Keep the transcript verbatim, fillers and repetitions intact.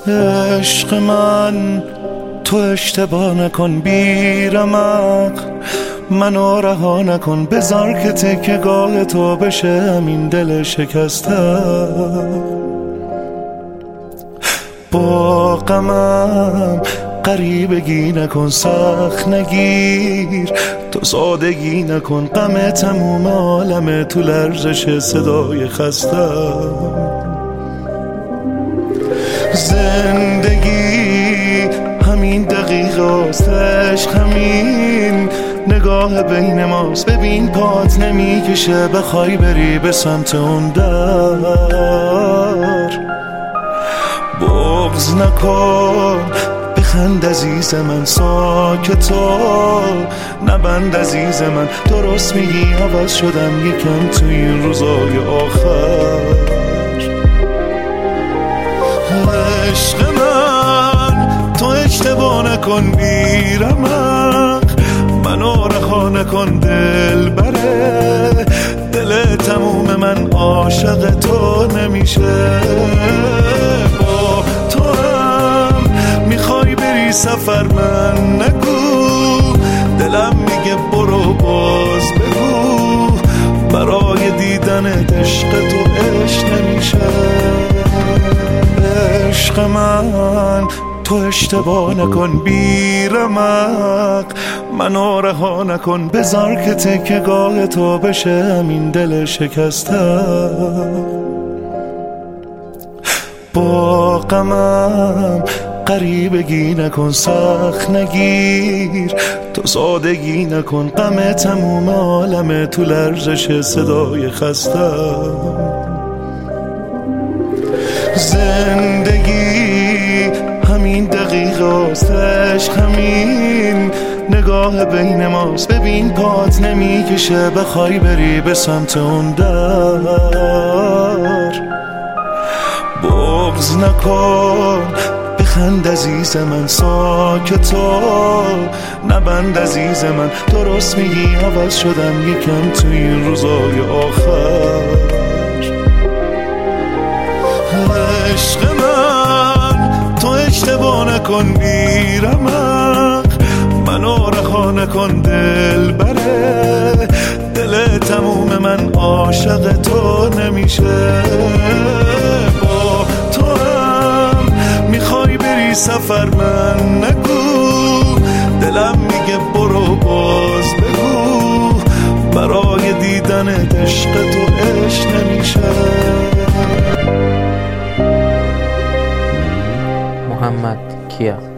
عشق من تو اشتباه نکن بیرمق، منو رها نکن، بذار که تکیه‌گاه تو بشه همین دل شکسته. با غمم غریبگی نکن، سخت نگیر، تو سادگی نکن، غم تموم عالمه تو لرزش صدای خسته. زندگی همین دقیقه است، عشق همین نگاه بین ماست. ببین پات نمیکشه بخوای بری به سمت اون در، بغض نکن، بخند عزیز من، ساکتا نبند عزیز من. درست میگی عوض شدم یکم تو این روزای آخر. عشق من تو اشتباه نکن بیرمق، منو رها نکن دل بره، دل تموم من عاشق تو نمیشه. با تو هم میخوای بری سفر، من نگو، دلم میگه برو باز بگو، برای دیدن عشق تو عشق نمیشه. عشق من تو اشتباه نکن بیرمق، منو رها نکن، بذار که تکیه‌گاه تو بشه همین دل شکسته. با غمم غریبگی نکن، سخت نگیر، تو سادگی نکن، غم تموم عالمه تو لرزش صدای خسته. زندگی همین دقیقه است، عشق همین نگاه بین ماست. ببین پات نمیکشه بخوای بری به سمت اون در، بغض نکن، بخند عزیز من، ساکتا نبند عزیز من. درست میگی عوض شدم یکم تو این روزای آخر. عشق من تو اشتباه نکن بیرمق، منو رها نکن دل بره، دل تموم من عاشق تو نمیشه. با تو هم میخوای بری سفر، من نگو، دلم میگه برو باز بگو، برای دیدن عشق تو عشق نمیشه. محمد کیا.